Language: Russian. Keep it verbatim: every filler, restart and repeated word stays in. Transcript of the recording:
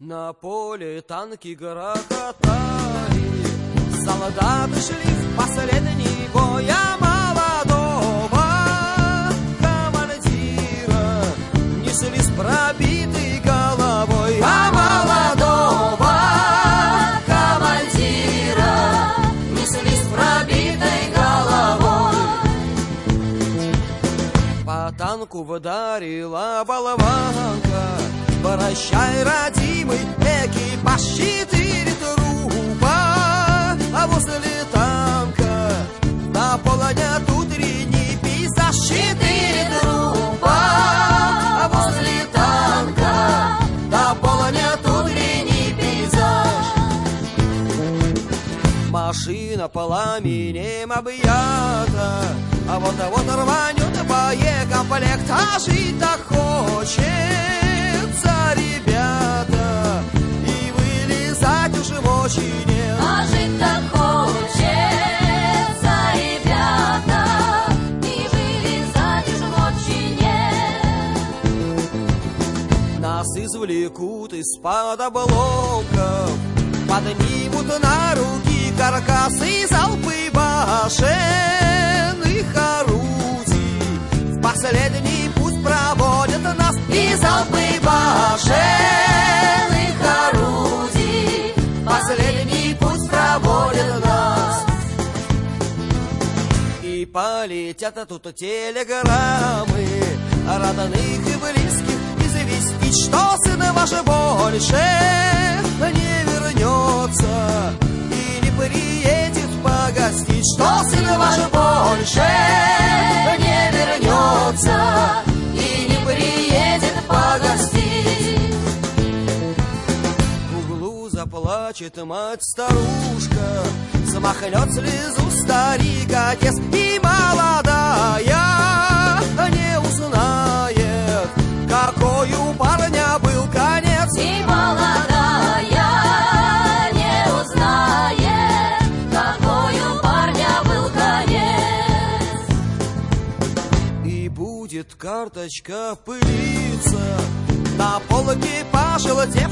На поле танки грохотали, солдаты шли в последний бой, а молодого командира несли с пробитой головой, а молодого командира несли с пробитой головой. По танку вдарила болванка, прощай, родимый, экипаж, четыре трупа, а возле танка наполнят утренний пейзаж. Четыре трупа, а возле танка наполнят утренний пейзаж. Машина пламенем объята, а вот а вот рванет боекомплект, а жить-то хочется, ребята, и вылезать уже очень нет. А жить-то хочется, ребята, и вылезать уже очень нет. Нас извлекут из-под обломков, поднимут на руки каркасы, залпы башенных орудий. В последний путь проводят нас и залпы башенных орудий. Последний путь проводят нас. И полетят тут телеграммы родных и близких известить, что сын ваш больше не вернется и не приедет погостить, что сын ваш больше не вернется и не приедет погостить. В углу заплачет мать-старушка, смахнет слезу старик, отец, и молодая не узнает, какой у парня был конец. И молодая не узнает, какой у парня был конец. И будет карточка пылиться на полке пожелтевшей